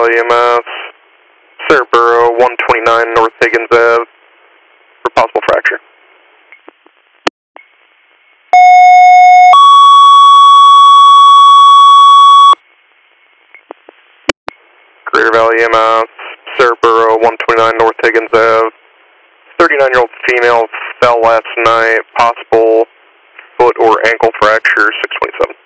Valley EMS, Cerebro 129 North Higgins Ave for possible fracture. Greater Valley EMS, Cerebro 129 North Higgins Ave, 39-year-old female fell last night, possible foot or ankle fracture, 627.